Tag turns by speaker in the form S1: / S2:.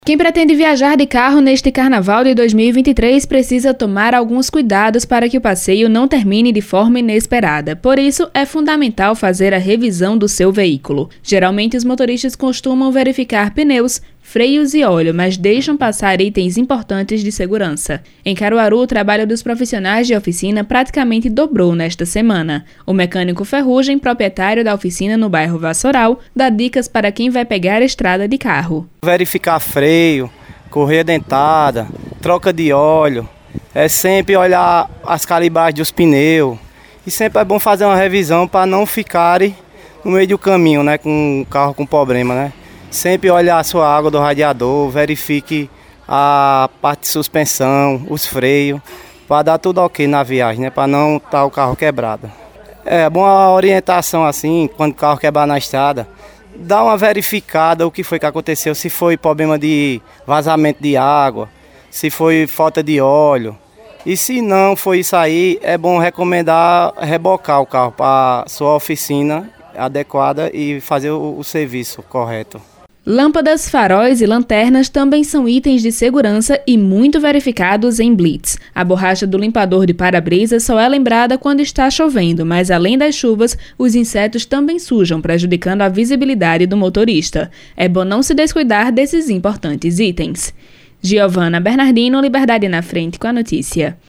S1: Quem pretende viajar de carro neste Carnaval de 2023 precisa tomar alguns cuidados para que o passeio não termine de forma inesperada. Por isso, é fundamental fazer a revisão do seu veículo. Geralmente, os motoristas costumam verificar pneus, freios e óleo, mas deixam passar itens importantes de segurança. Em Caruaru, o trabalho dos profissionais de oficina praticamente dobrou nesta semana. O mecânico Ferrugem, proprietário da oficina no bairro Vassoural, dá dicas para quem vai pegar a estrada de carro.
S2: Verificar freio, correia dentada, troca de óleo, sempre olhar as calibragens dos pneus. E sempre é bom fazer uma revisão para não ficarem no meio do caminho, com o carro com problema, Sempre olhar a sua água do radiador, verifique a parte de suspensão, os freios, para dar tudo ok na viagem, para não estar o carro quebrado. É bom a orientação assim, quando o carro quebrar na estrada, dá uma verificada o que foi que aconteceu, se foi problema de vazamento de água, se foi falta de óleo. E se não foi isso aí, é bom recomendar rebocar o carro para a sua oficina adequada e fazer o serviço correto.
S1: Lâmpadas, faróis e lanternas também são itens de segurança e muito verificados em blitz. A borracha do limpador de para-brisa só é lembrada quando está chovendo, mas além das chuvas, os insetos também sujam, prejudicando a visibilidade do motorista. É bom não se descuidar desses importantes itens. Giovana Bernardino, Liberdade na Frente com a notícia.